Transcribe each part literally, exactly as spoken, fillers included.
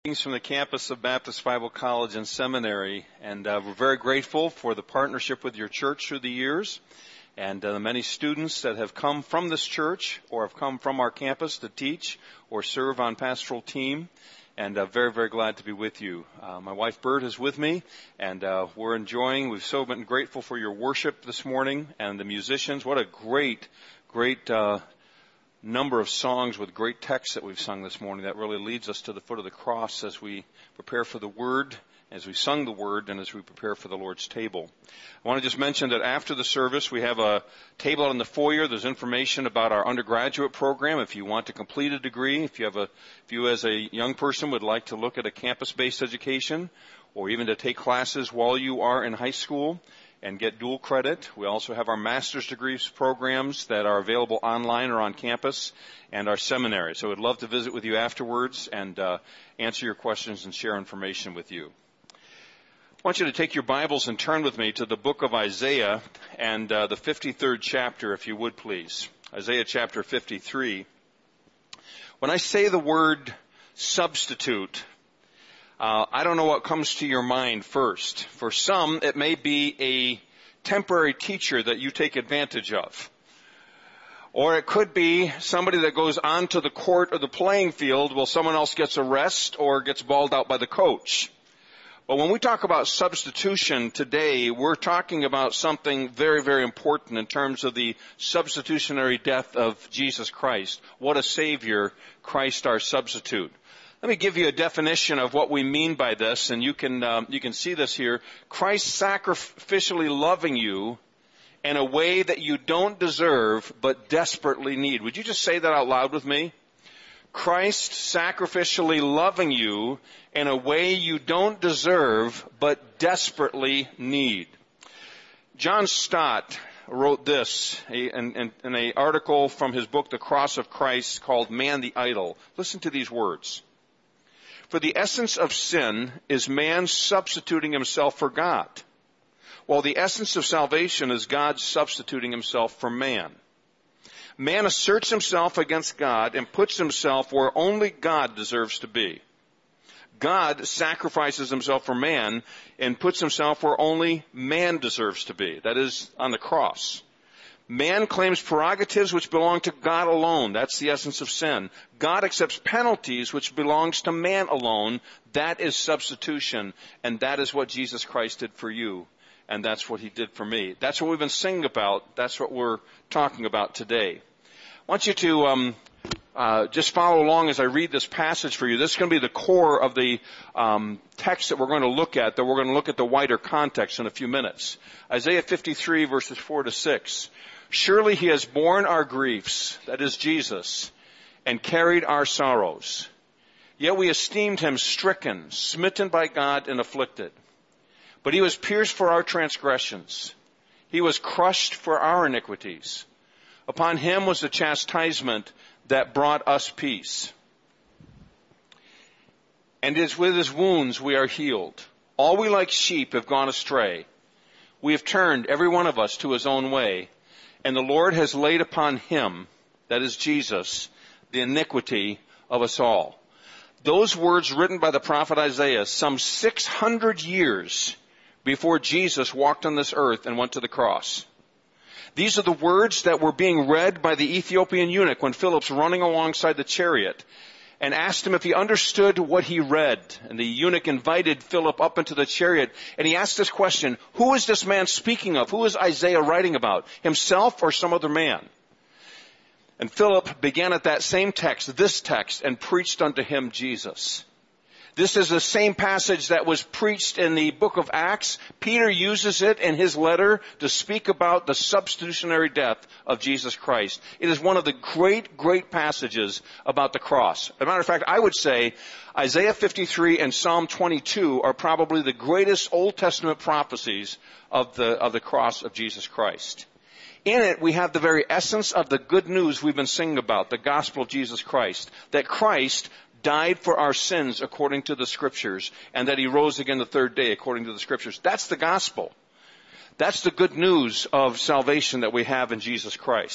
From the campus of Baptist Bible College and Seminary, and uh, we're very grateful for the partnership with your church through the years, and uh, the many students that have come from this church or have come from our campus to teach or serve on pastoral team, and uh, very, very glad to be with you. Uh, my wife Bert is with me, and uh, we're enjoying, we've so been grateful for your worship this morning, and the musicians. What a great, great uh number of songs with great texts that we've sung this morning. That really leads us to the foot of the cross as we prepare for the Word, as we sung the Word, and as we prepare for the Lord's table. I want to just mention that after the service, we have a table out in the foyer. There's information about our undergraduate program. If you want to complete a degree, if you have a, if you as a young person would like to look at a campus-based education, or even to take classes while you are in high school and get dual credit. We also have our master's degrees programs that are available online or on campus, and our seminary. So we'd love to visit with you afterwards and uh, answer your questions and share information with you. I want you to take your Bibles and turn with me to the book of Isaiah and uh, the fifty-third chapter, if you would please. Isaiah chapter fifty-three. When I say the word substitute, Uh, I don't know what comes to your mind first. For some, it may be a temporary teacher that you take advantage of. Or it could be somebody that goes onto the court or the playing field while someone else gets a rest or gets balled out by the coach. But when we talk about substitution today, we're talking about something very, very important in terms of the substitutionary death of Jesus Christ. What a Savior, Christ our substitute. Let me give you a definition of what we mean by this, and you can um, you can see this here. Christ sacrificially loving you in a way that you don't deserve but desperately need. Would you just say that out loud with me? Christ sacrificially loving you in a way you don't deserve but desperately need. John Stott wrote this in, in, in an article from his book, The Cross of Christ, called Man the Idol. Listen to these words. For the essence of sin is man substituting himself for God, while the essence of salvation is God substituting himself for man. Man asserts himself against God and puts himself where only God deserves to be. God sacrifices himself for man and puts himself where only man deserves to be, that is, on the cross. Man claims prerogatives which belong to God alone. That's the essence of sin. God accepts penalties which belongs to man alone. That is substitution, and that is what Jesus Christ did for you, and that's what he did for me. That's what we've been singing about. That's what we're talking about today. I want you to um, uh, just follow along as I read this passage for you. This is going to be the core of the um, text that we're going to look at, that we're going to look at the wider context in a few minutes. Isaiah fifty-three, verses four to six. Surely he has borne our griefs, that is Jesus, and carried our sorrows. Yet we esteemed him stricken, smitten by God, and afflicted. But he was pierced for our transgressions. He was crushed for our iniquities. Upon him was the chastisement that brought us peace. And it is with his wounds we are healed. All we like sheep have gone astray. We have turned every one of us to his own way. And the Lord has laid upon him, that is Jesus, the iniquity of us all. Those words written by the prophet Isaiah some six hundred years before Jesus walked on this earth and went to the cross. These are the words that were being read by the Ethiopian eunuch when Philip's running alongside the chariot and asked him if he understood what he read. And the eunuch invited Philip up into the chariot, and he asked this question, who is this man speaking of? Who is Isaiah writing about? Himself or some other man? And Philip began at that same text, this text, and preached unto him Jesus. This is the same passage that was preached in the book of Acts. Peter uses it in his letter to speak about the substitutionary death of Jesus Christ. It is one of the great, great passages about the cross. As a matter of fact, I would say Isaiah fifty-three and Psalm twenty-two are probably the greatest Old Testament prophecies of the, of the cross of Jesus Christ. In it, we have the very essence of the good news we've been singing about, the gospel of Jesus Christ, that Christ died for our sins according to the Scriptures, and that he rose again the third day according to the Scriptures. That's the gospel. That's the good news of salvation that we have in Jesus Christ.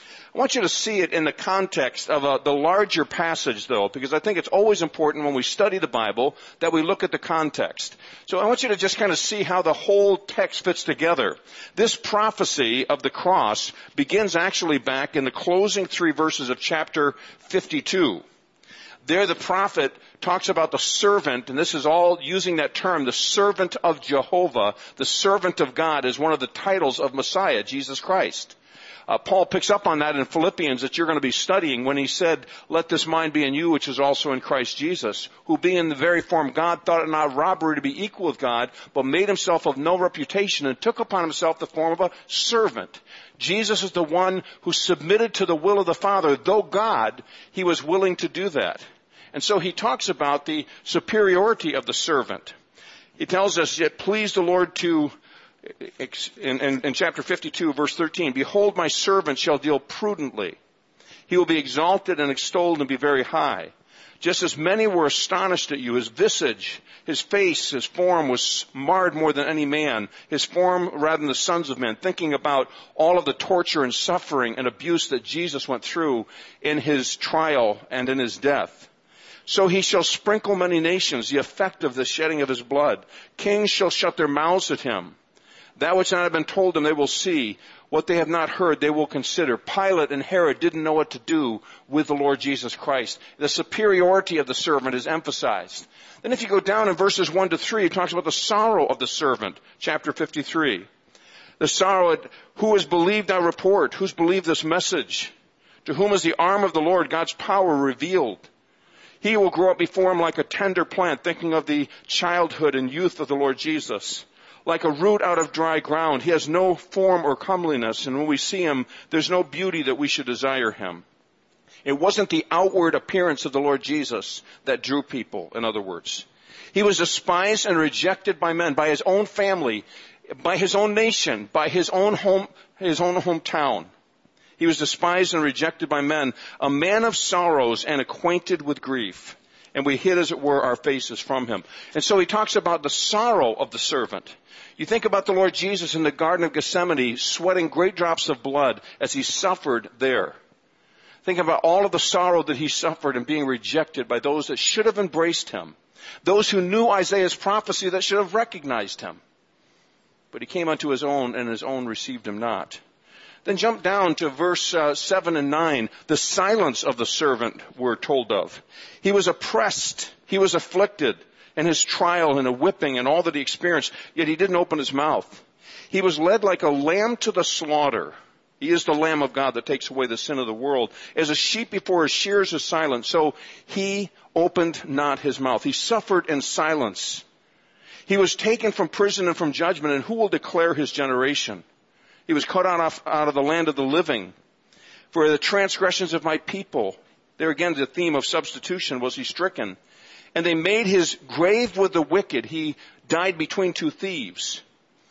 I want you to see it in the context of a, the larger passage, though, because I think it's always important when we study the Bible that we look at the context. So I want you to just kind of see how the whole text fits together. This prophecy of the cross begins actually back in the closing three verses of chapter fifty-two. There the prophet talks about the servant, and this is all using that term, the servant of Jehovah. The servant of God is one of the titles of Messiah, Jesus Christ. Uh, Paul picks up on that in Philippians that you're going to be studying when he said, let this mind be in you, which is also in Christ Jesus, who being in the very form God, thought it not robbery to be equal with God, but made himself of no reputation and took upon himself the form of a servant. Jesus is the one who submitted to the will of the Father. Though God, he was willing to do that. And so he talks about the superiority of the servant. He tells us, it pleased the Lord to In, in, in chapter fifty-two, verse thirteen, behold, my servant shall deal prudently. He will be exalted and extolled and be very high. Just as many were astonished at you, his visage, his face, his form was marred more than any man, his form rather than the sons of men, thinking about all of the torture and suffering and abuse that Jesus went through in his trial and in his death. So he shall sprinkle many nations, the effect of the shedding of his blood. Kings shall shut their mouths at him. That which not have been told them they will see. What they have not heard they will consider. Pilate and Herod didn't know what to do with the Lord Jesus Christ. The superiority of the servant is emphasized. Then if you go down in verses one to three, it talks about the sorrow of the servant, chapter fifty-three. The sorrow, who has believed our report? Who's believed this message? To whom is the arm of the Lord, God's power revealed? He will grow up before him like a tender plant, thinking of the childhood and youth of the Lord Jesus. Like a root out of dry ground. He has no form or comeliness, and when we see him, there's no beauty that we should desire him. It wasn't the outward appearance of the Lord Jesus that drew people, in other words. He was despised and rejected by men, by his own family, by his own nation, by his own home, his own hometown. He was despised and rejected by men, a man of sorrows and acquainted with grief. And we hid, as it were, our faces from him. And so he talks about the sorrow of the servant. You think about the Lord Jesus in the Garden of Gethsemane, sweating great drops of blood as he suffered there. Think about all of the sorrow that he suffered in being rejected by those that should have embraced him. Those who knew Isaiah's prophecy that should have recognized him. But he came unto his own, and his own received him not. Then jump down to verse uh, seven and nine. The silence of the servant we're told of. He was oppressed. He was afflicted. And his trial and a whipping and all that he experienced. Yet he didn't open his mouth. He was led like a lamb to the slaughter. He is the Lamb of God that takes away the sin of the world. As a sheep before his shears is silent, so he opened not his mouth. He suffered in silence. He was taken from prison and from judgment. And who will declare his generation? He was cut out of the land of the living. For the transgressions of my people, there again the theme of substitution, was he stricken. And they made his grave with the wicked. He died between two thieves.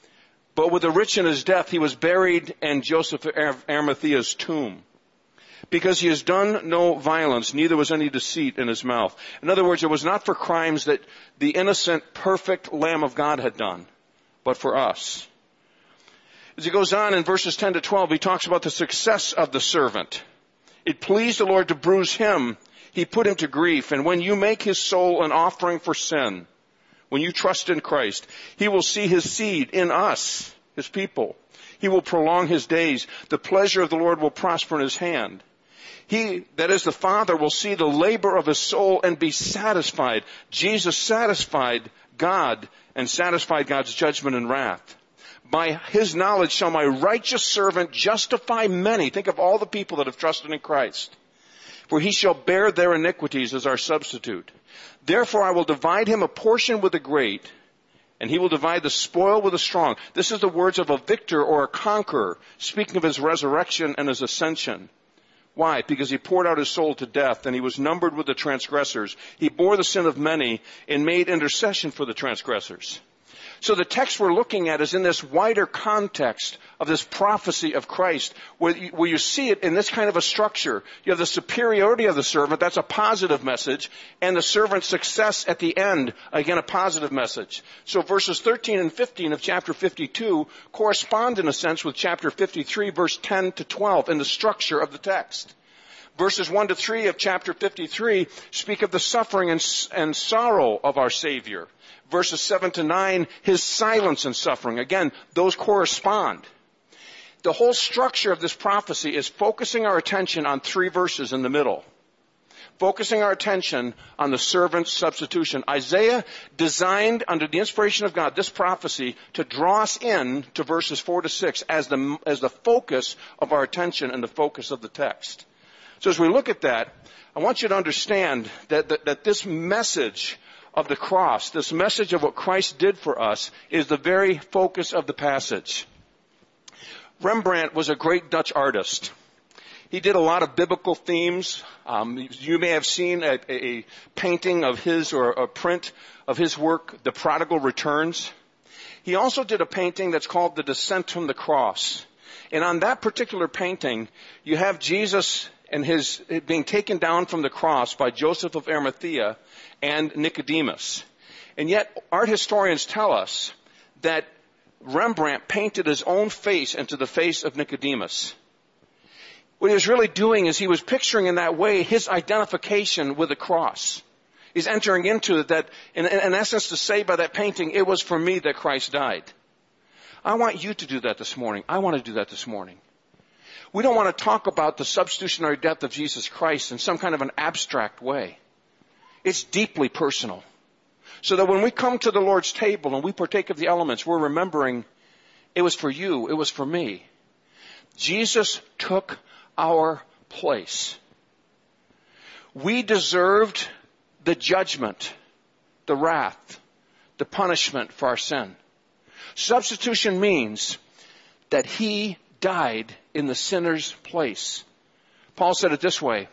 But with the rich in his death, he was buried in Joseph of Arimathea's tomb. Because he has done no violence, neither was any deceit in his mouth. In other words, it was not for crimes that the innocent, perfect Lamb of God had done, but for us. As he goes on in verses ten to twelve, he talks about the success of the servant. It pleased the Lord to bruise him. He put him to grief. And when you make his soul an offering for sin, when you trust in Christ, he will see his seed in us, his people. He will prolong his days. The pleasure of the Lord will prosper in his hand. He, that is the Father, will see the labor of his soul and be satisfied. Jesus satisfied God and satisfied God's judgment and wrath. By his knowledge shall my righteous servant justify many. Think of all the people that have trusted in Christ. For he shall bear their iniquities as our substitute. Therefore I will divide him a portion with the great, and he will divide the spoil with the strong. This is the words of a victor or a conqueror, speaking of his resurrection and his ascension. Why? Because he poured out his soul to death, and he was numbered with the transgressors. He bore the sin of many and made intercession for the transgressors. So the text we're looking at is in this wider context of this prophecy of Christ, where you, where you see it in this kind of a structure. You have the superiority of the servant, that's a positive message, and the servant's success at the end, again a positive message. So verses thirteen and fifteen of chapter fifty-two correspond in a sense with chapter fifty-three, verse ten to twelve in the structure of the text. Verses one to three of chapter fifty-three speak of the suffering and, and sorrow of our Savior. Verses seven to nine, his silence and suffering. Again, those correspond. The whole structure of this prophecy is focusing our attention on three verses in the middle. Focusing our attention on the servant's substitution. Isaiah designed, under the inspiration of God, this prophecy to draw us in to verses four to six as the, as the focus of our attention and the focus of the text. So as we look at that, I want you to understand that, that, that this message of the cross, this message of what Christ did for us, is the very focus of the passage. Rembrandt was a great Dutch artist. He did a lot of biblical themes. Um, you may have seen a, a painting of his or a print of his work, The Prodigal Returns. He also did a painting that's called The Descent from the Cross. And on that particular painting, you have Jesus and his being taken down from the cross by Joseph of Arimathea and Nicodemus. And yet, art historians tell us that Rembrandt painted his own face into the face of Nicodemus. What he was really doing is he was picturing in that way his identification with the cross. He's entering into that, in, in essence, to say by that painting, it was for me that Christ died. I want you to do that this morning. I want to do that this morning. We don't want to talk about the substitutionary death of Jesus Christ in some kind of an abstract way. It's deeply personal. So that when we come to the Lord's table and we partake of the elements, we're remembering it was for you, it was for me. Jesus took our place. We deserved the judgment, the wrath, the punishment for our sin. Substitution means that he died in the sinner's place. Paul said it this way.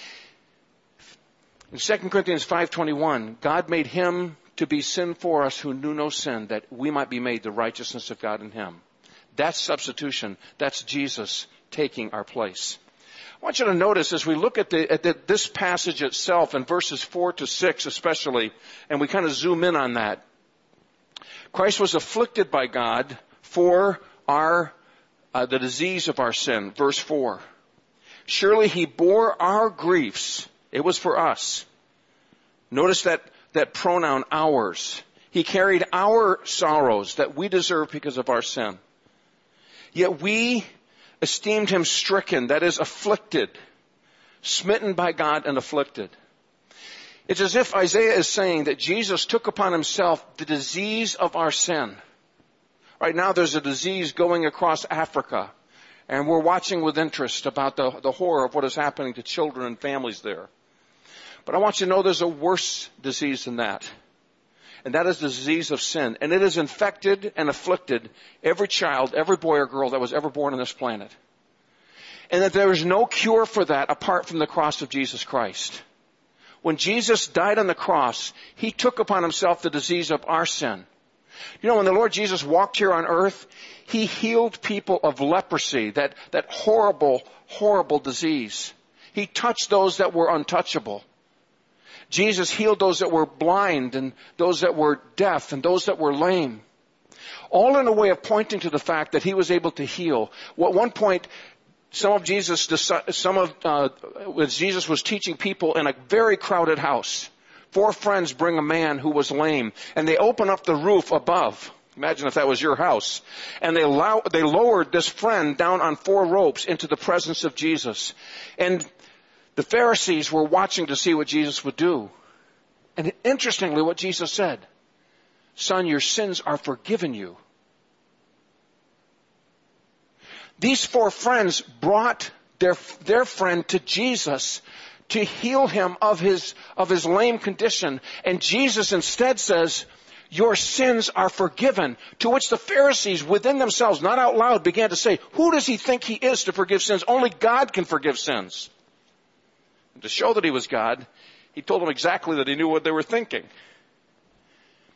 In Second Corinthians five twenty-one, God made him to be sin for us who knew no sin, that we might be made the righteousness of God in him. That's substitution. That's Jesus taking our place. I want you to notice as we look at, the, at the, this passage itself in verses four to six especially, and we kind of zoom in on that. Christ was afflicted by God for our uh, the disease of our sin. Verse four. Surely he bore our griefs. It was for us. Notice that, that pronoun ours. He carried our sorrows that we deserve because of our sin. Yet we esteemed him stricken, that is afflicted, smitten by God and afflicted. It's as if Isaiah is saying that Jesus took upon himself the disease of our sin. Right now there's a disease going across Africa, and we're watching with interest about the, the horror of what is happening to children and families there. But I want you to know there's a worse disease than that. And that is the disease of sin. And it has infected and afflicted every child, every boy or girl that was ever born on this planet. And that there is no cure for that apart from the cross of Jesus Christ. When Jesus died on the cross, he took upon himself the disease of our sin. You know, when the Lord Jesus walked here on earth, he healed people of leprosy, that, that horrible, horrible disease. He touched those that were untouchable. Jesus healed those that were blind and those that were deaf and those that were lame. All in a way of pointing to the fact that he was able to heal. Well, at one point, some of Jesus, some of, uh, as Jesus was teaching people in a very crowded house, four friends bring a man who was lame, and they open up the roof above. Imagine if that was your house. And they, allow, they lowered this friend down on four ropes into the presence of Jesus. And the Pharisees were watching to see what Jesus would do. And interestingly, what Jesus said, son, your sins are forgiven you. These four friends brought their, their friend to Jesus to heal him of his, of his lame condition. And Jesus instead says, your sins are forgiven. To which the Pharisees within themselves, not out loud, began to say, who does he think he is to forgive sins? Only God can forgive sins. And to show that he was God, he told them exactly that he knew what they were thinking.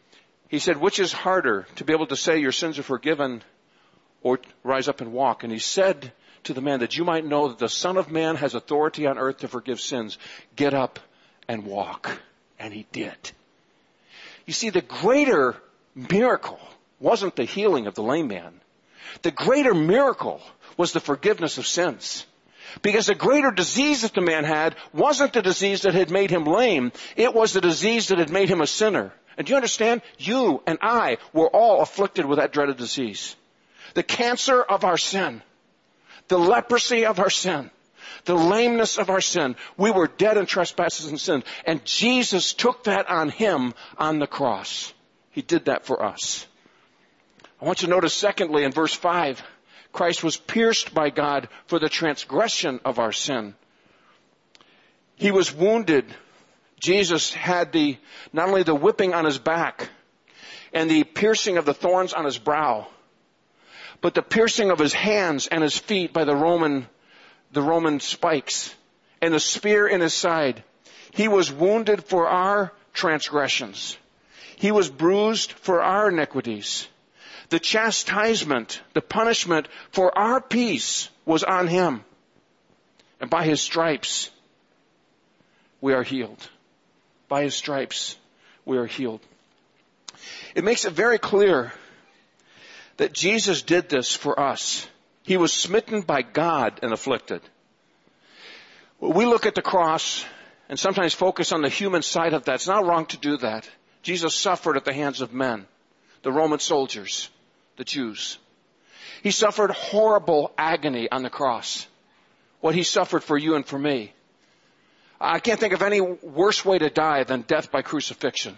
He said, which is harder, to be able to say your sins are forgiven or rise up and walk? And he said to the man, that you might know that the Son of Man has authority on earth to forgive sins. Get up and walk. And he did. You see, the greater miracle wasn't the healing of the lame man. The greater miracle was the forgiveness of sins. Because the greater disease that the man had wasn't the disease that had made him lame. It was the disease that had made him a sinner. And do you understand? You and I were all afflicted with that dreaded disease. The cancer of our sin. The leprosy of our sin. The lameness of our sin. We were dead in trespasses and sin. And Jesus took that on him on the cross. He did that for us. I want you to notice secondly in verse five, Christ was pierced by God for the transgression of our sin. He was wounded. Jesus had the, not only the whipping on his back and the piercing of the thorns on his brow, but the piercing of his hands and his feet by the Roman, the Roman spikes and the spear in his side. He was wounded for our transgressions. He was bruised for our iniquities. The chastisement, the punishment for our peace was on him. And by his stripes, we are healed. By his stripes, we are healed. It makes it very clear that Jesus did this for us. He was smitten by God and afflicted. We look at the cross and sometimes focus on the human side of that. It's not wrong to do that. Jesus suffered at the hands of men, the Roman soldiers, the Jews. He suffered horrible agony on the cross. What he suffered for you and for me. I can't think of any worse way to die than death by crucifixion.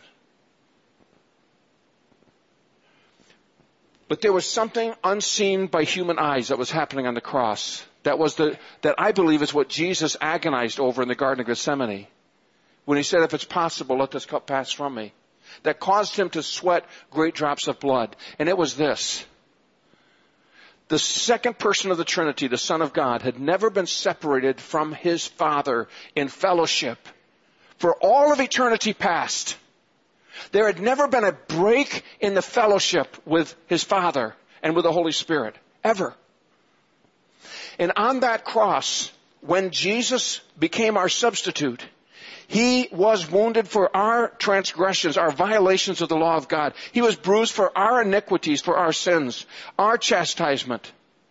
But there was something unseen by human eyes that was happening on the cross. That was the, that I believe is what Jesus agonized over in the Garden of Gethsemane. When he said, if it's possible, let this cup pass from me. That caused him to sweat great drops of blood. And it was this. The second person of the Trinity, the Son of God, had never been separated from his Father in fellowship for all of eternity past. There had never been a break in the fellowship with his Father and with the Holy Spirit. Ever. And on that cross, when Jesus became our substitute, he was wounded for our transgressions, our violations of the law of God. He was bruised for our iniquities, for our sins, our chastisement.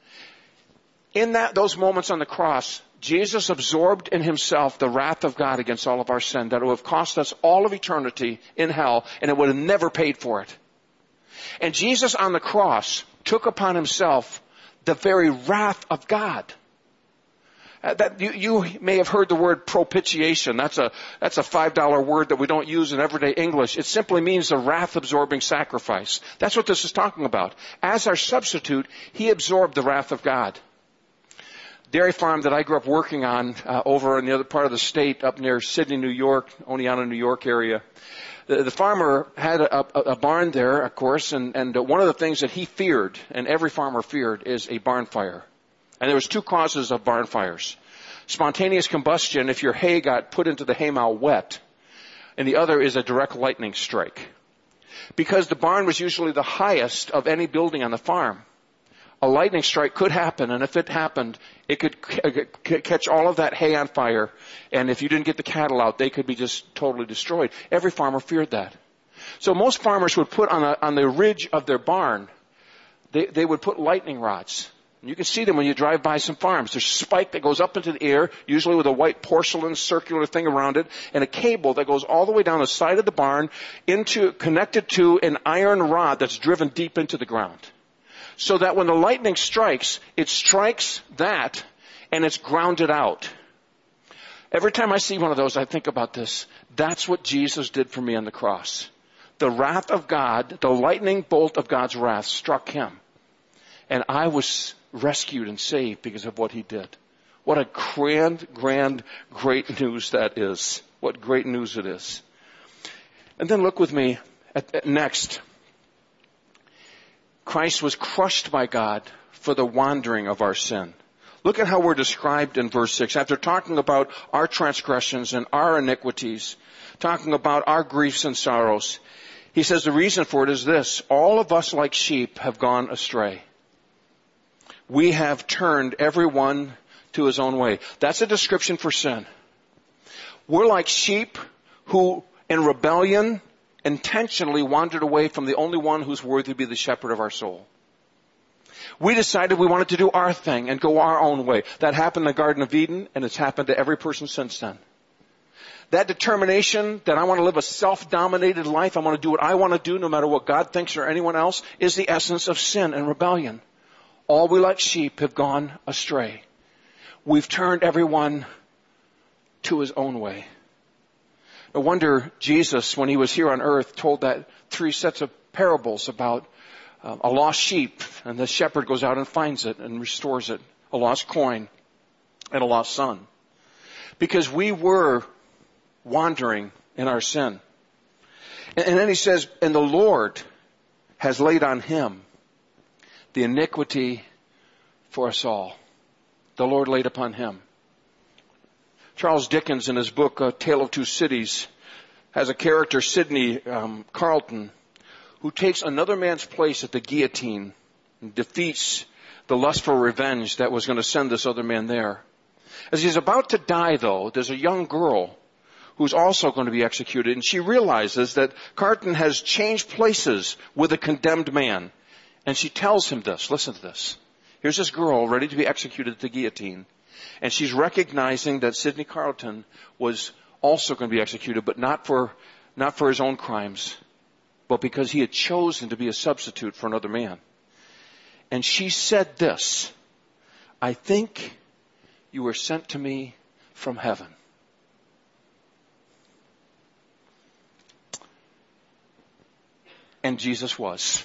In that, those moments on the cross, Jesus absorbed in himself the wrath of God against all of our sin that would have cost us all of eternity in hell, and it would have never paid for it. And Jesus on the cross took upon himself the very wrath of God. Uh, that you, you may have heard the word propitiation. That's a that's a five dollar word that we don't use in everyday English. It simply means a wrath-absorbing sacrifice. That's what this is talking about. As our substitute, he absorbed the wrath of God. Dairy farm that I grew up working on uh, over in the other part of the state, up near Sydney, New York, Oneonta, New York area. The, the farmer had a, a, a barn there, of course, and, and one of the things that he feared, and every farmer feared, is a barn fire. And there was two causes of barn fires. Spontaneous combustion, if your hay got put into the haymow wet, and the other is a direct lightning strike. Because the barn was usually the highest of any building on the farm, a lightning strike could happen, and if it happened, it could c- catch all of that hay on fire, and if you didn't get the cattle out, they could be just totally destroyed. Every farmer feared that. So most farmers would put on, a, on the ridge of their barn, they, they would put lightning rods. And you can see them when you drive by some farms. There's a spike that goes up into the air, usually with a white porcelain circular thing around it, and a cable that goes all the way down the side of the barn, into connected to an iron rod that's driven deep into the ground. So that when the lightning strikes, it strikes that, and it's grounded out. Every time I see one of those, I think about this. That's what Jesus did for me on the cross. The wrath of God, the lightning bolt of God's wrath struck him. And I was rescued and saved because of what he did. What a grand, grand, great news that is. What great news it is. And then look with me at, at next. Christ was crushed by God for the wandering of our sin. Look at how we're described in verse six. After talking about our transgressions and our iniquities, talking about our griefs and sorrows, He says the reason for it is this: all of us like sheep have gone astray. We have turned everyone to his own way. That's a description for sin. We're like sheep who, in rebellion, intentionally wandered away from the only one who's worthy to be the shepherd of our soul. We decided we wanted to do our thing and go our own way. That happened in the Garden of Eden, and it's happened to every person since then. That determination that I want to live a self-dominated life, I want to do what I want to do no matter what God thinks or anyone else, is the essence of sin and rebellion. All we like sheep have gone astray. We've turned everyone to his own way. No wonder Jesus, when he was here on earth, told that three sets of parables about uh, a lost sheep, and the shepherd goes out and finds it and restores it, a lost coin and a lost son. Because we were wandering in our sin. And, and then he says, and the Lord has laid on him the iniquity for us all. The Lord laid upon him. Charles Dickens, in his book, A Tale of Two Cities, has a character, Sidney um, Carleton, who takes another man's place at the guillotine and defeats the lust for revenge that was going to send this other man there. As he's about to die, though, there's a young girl who's also going to be executed, and she realizes that Carleton has changed places with a condemned man. And she tells him this. Listen to this. Here's this girl ready to be executed at the guillotine. And she's recognizing that Sidney Carleton was also going to be executed, but not for, not for his own crimes, but because he had chosen to be a substitute for another man. And she said this: I think you were sent to me from heaven. And Jesus was.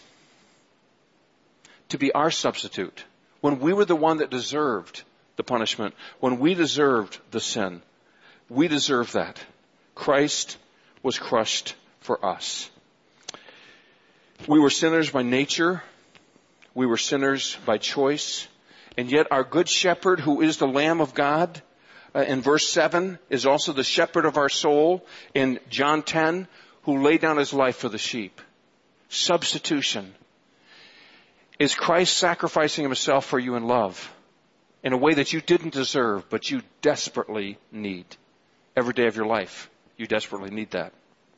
To be our substitute. When we were the one that deserved the punishment, when we deserved the sin, we deserve that. Christ was crushed for us. We were sinners by nature. We were sinners by choice. And yet our good shepherd, who is the Lamb of God, uh, in verse seven, is also the shepherd of our soul. In John ten, who laid down his life for the sheep. Substitution. Is Christ sacrificing himself for you in love in a way that you didn't deserve, but you desperately need? Every day of your life, you desperately need that.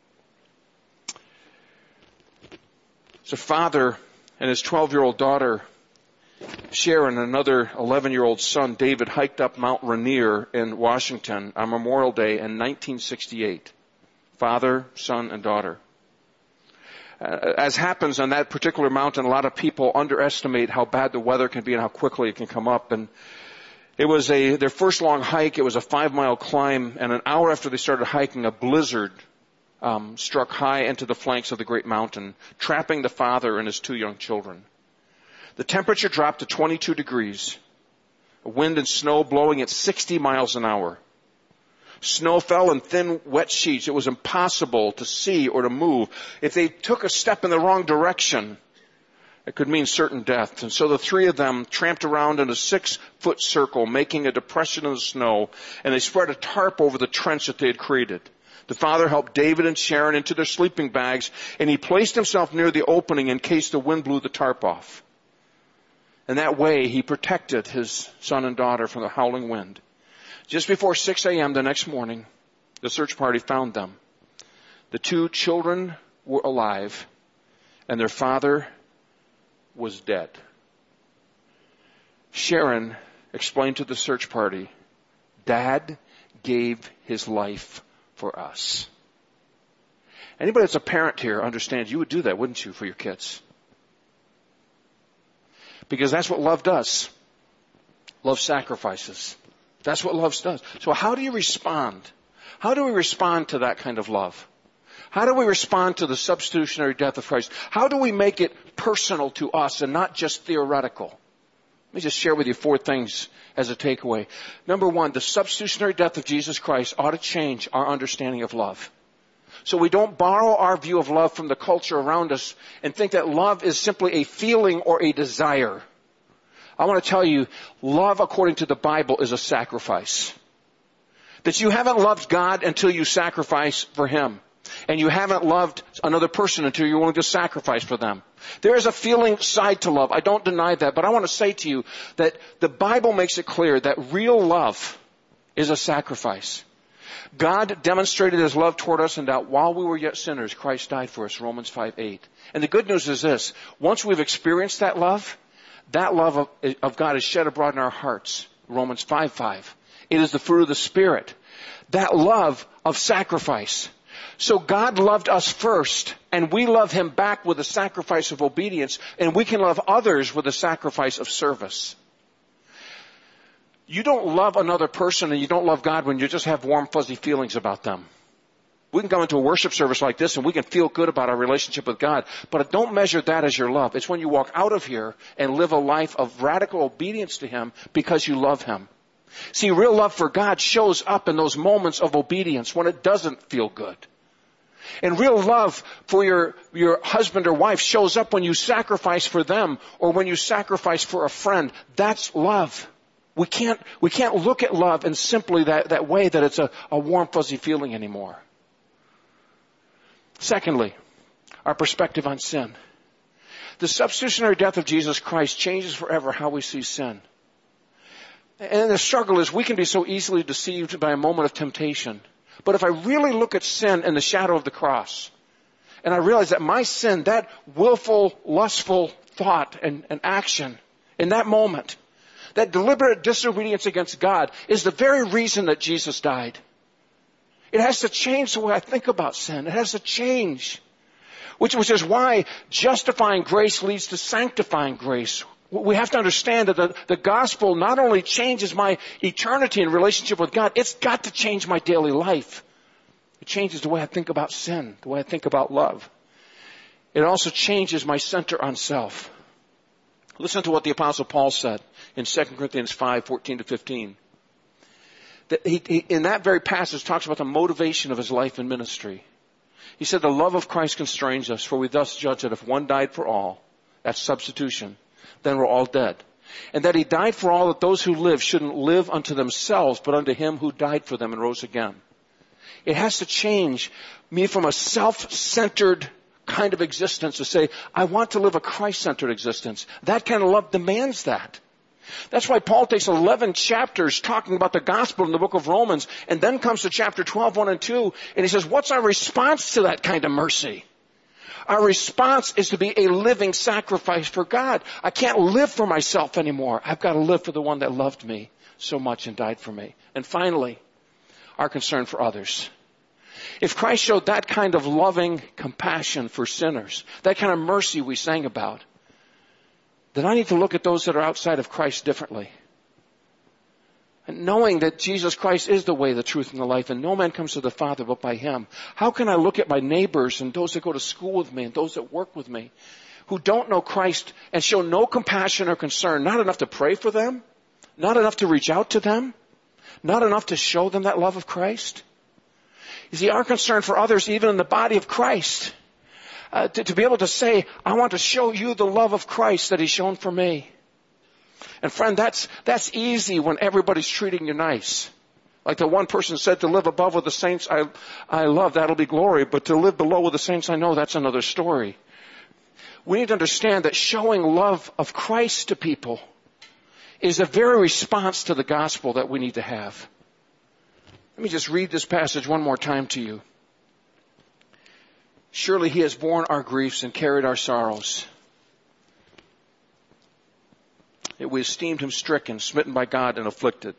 So father and his twelve-year-old daughter, Sharon, and another eleven-year-old son, David, hiked up Mount Rainier in Washington on Memorial Day in nineteen sixty-eight. Father, son, and daughter. Uh, as happens on that particular mountain, a lot of people underestimate how bad the weather can be and how quickly it can come up. And it was a their first long hike. It was a five-mile climb, and an hour after they started hiking, a blizzard um, struck high into the flanks of the great mountain, trapping the father and his two young children. The temperature dropped to twenty-two degrees. Wind and snow blowing at sixty miles an hour. Snow fell in thin, wet sheets. It was impossible to see or to move. If they took a step in the wrong direction, it could mean certain death. And so the three of them tramped around in a six-foot circle, making a depression in the snow, and they spread a tarp over the trench that they had created. The father helped David and Sharon into their sleeping bags, and he placed himself near the opening in case the wind blew the tarp off. And that way, he protected his son and daughter from the howling wind. Just before six a.m. the next morning, the search party found them. The two children were alive, and their father was dead. Sharon explained to the search party, Dad gave his life for us. Anybody that's a parent here understands you would do that, wouldn't you, for your kids? Because that's what love does. Love sacrifices. That's what love does. So how do you respond? How do we respond to that kind of love? How do we respond to the substitutionary death of Christ? How do we make it personal to us and not just theoretical? Let me just share with you four things as a takeaway. Number one, the substitutionary death of Jesus Christ ought to change our understanding of love. So we don't borrow our view of love from the culture around us and think that love is simply a feeling or a desire. I want to tell you, love according to the Bible is a sacrifice. That you haven't loved God until you sacrifice for Him. And you haven't loved another person until you're willing to sacrifice for them. There is a feeling side to love. I don't deny that. But I want to say to you that the Bible makes it clear that real love is a sacrifice. God demonstrated His love toward us in that while we were yet sinners, Christ died for us, Romans five eight. And the good news is this. Once we've experienced that love, that love of, of God is shed abroad in our hearts, Romans five five. It is the fruit of the Spirit. That love of sacrifice. So God loved us first, and we love Him back with a sacrifice of obedience, and we can love others with a sacrifice of service. You don't love another person and you don't love God when you just have warm, fuzzy feelings about them. We can go into a worship service like this and we can feel good about our relationship with God, but don't measure that as your love. It's when you walk out of here and live a life of radical obedience to Him because you love Him. See, real love for God shows up in those moments of obedience when it doesn't feel good. And real love for your, your husband or wife shows up when you sacrifice for them or when you sacrifice for a friend. That's love. We can't, we can't look at love in simply that, that way that it's a, a warm, fuzzy feeling anymore. Secondly, our perspective on sin. The substitutionary death of Jesus Christ changes forever how we see sin. And the struggle is we can be so easily deceived by a moment of temptation. But if I really look at sin in the shadow of the cross, and I realize that my sin, that willful, lustful thought and, and action in that moment, that deliberate disobedience against God is the very reason that Jesus died. It has to change the way I think about sin. It has to change. Which, which is why justifying grace leads to sanctifying grace. We have to understand that the, the gospel not only changes my eternity in relationship with God, it's got to change my daily life. It changes the way I think about sin, the way I think about love. It also changes my center on self. Listen to what the Apostle Paul said in Second Corinthians five, fourteen to fifteen. That he, he, in that very passage, talks about the motivation of his life and ministry. He said, the love of Christ constrains us, for we thus judge that if one died for all, that's substitution, then we're all dead. And that He died for all, that those who live shouldn't live unto themselves, but unto Him who died for them and rose again. It has to change me from a self-centered kind of existence to say, I want to live a Christ-centered existence. That kind of love demands that. That's why Paul takes eleven chapters talking about the gospel in the book of Romans, and then comes to chapter twelve, one and two, and he says, what's our response to that kind of mercy? Our response is to be a living sacrifice for God. I can't live for myself anymore. I've got to live for the one that loved me so much and died for me. And finally, our concern for others. If Christ showed that kind of loving compassion for sinners, that kind of mercy we sang about, then I need to look at those that are outside of Christ differently. And knowing that Jesus Christ is the way, the truth, and the life, and no man comes to the Father but by Him, how can I look at my neighbors and those that go to school with me and those that work with me who don't know Christ and show no compassion or concern, not enough to pray for them, not enough to reach out to them, not enough to show them that love of Christ? You see, our concern for others, even in the body of Christ, uh, to, to be able to say, I want to show you the love of Christ that He's shown for me. And friend, that's, that's easy when everybody's treating you nice. Like the one person said, to live above with the saints I, I love, that'll be glory. But to live below with the saints I know, that's another story. We need to understand that showing love of Christ to people is a very response to the gospel that we need to have. Let me just read this passage one more time to you. Surely He has borne our griefs and carried our sorrows. Yet we esteemed Him stricken, smitten by God, and afflicted.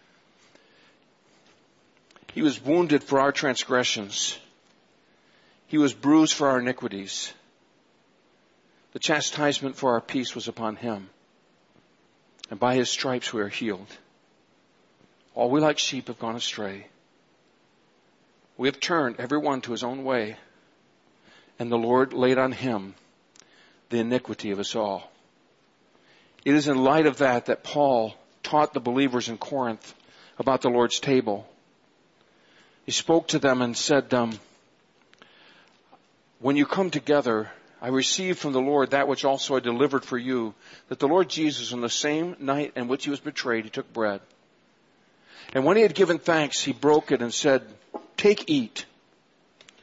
He was wounded for our transgressions. He was bruised for our iniquities. The chastisement for our peace was upon Him. And by His stripes we are healed. All we like sheep have gone astray. We have turned every one to his own way. And the Lord laid on Him the iniquity of us all. It is in light of that that Paul taught the believers in Corinth about the Lord's table. He spoke to them and said, um, when you come together, I received from the Lord that which also I delivered for you, that the Lord Jesus, on the same night in which He was betrayed, He took bread. And when He had given thanks, He broke it and said, take, eat.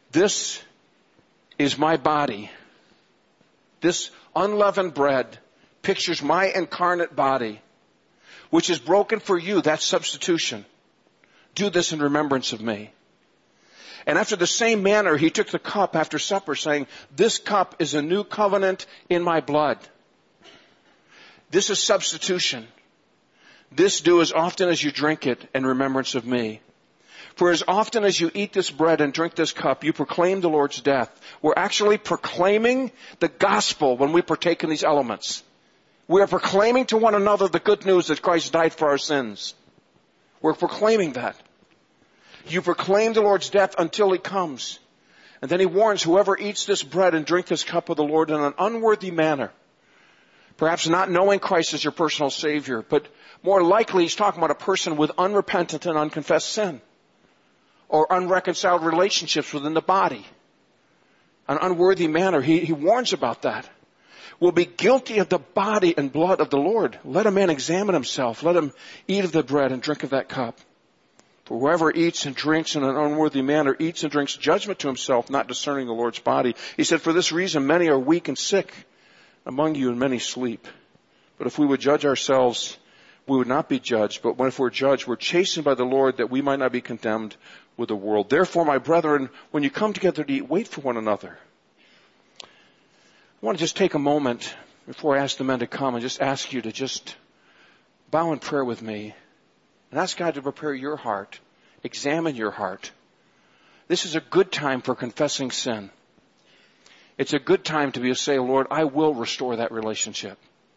This is my body. This unleavened bread pictures my incarnate body, which is broken for you. That's substitution. Do this in remembrance of me. And after the same manner, he took the cup after supper, saying, this cup is a new covenant in my blood. This is substitution. This do as often as you drink it in remembrance of me. For as often as you eat this bread and drink this cup, you proclaim the Lord's death. We're actually proclaiming the gospel when we partake in these elements. We are proclaiming to one another the good news that Christ died for our sins. We're proclaiming that. You proclaim the Lord's death until he comes. And then he warns whoever eats this bread and drink this cup of the Lord in an unworthy manner, perhaps not knowing Christ as your personal Savior, but more likely he's talking about a person with unrepentant and unconfessed sin, or unreconciled relationships within the body. An unworthy manner. He, he warns about that. Will be guilty of the body and blood of the Lord. Let a man examine himself. Let him eat of the bread and drink of that cup. For whoever eats and drinks in an unworthy manner eats and drinks judgment to himself, not discerning the Lord's body. He said, for this reason many are weak and sick among you, and many sleep. But if we would judge ourselves, we would not be judged. But if we're judged, we're chastened by the Lord, that we might not be condemned with the world. Therefore, my brethren, when you come together to eat, wait for one another. I want to just take a moment before I ask the men to come and just ask you to just bow in prayer with me and ask God to prepare your heart, examine your heart. This is a good time for confessing sin. It's a good time to be to say, Lord, I will restore that relationship.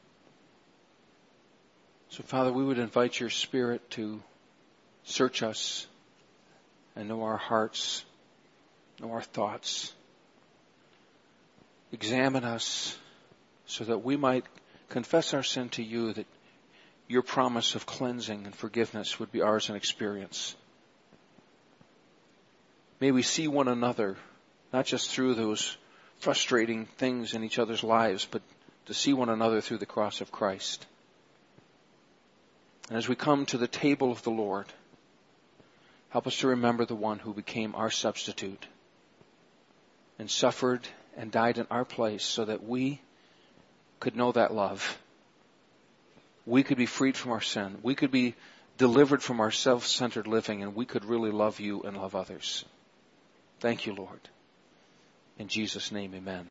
So, Father, we would invite your Spirit to search us and know our hearts, know our thoughts. Examine us so that we might confess our sin to you, that your promise of cleansing and forgiveness would be ours in experience. May we see one another, not just through those frustrating things in each other's lives, but to see one another through the cross of Christ. And as we come to the table of the Lord, help us to remember the one who became our substitute and suffered and died in our place so that we could know that love. We could be freed from our sin. We could be delivered from our self-centered living, and we could really love you and love others. Thank you, Lord. In Jesus' name, amen.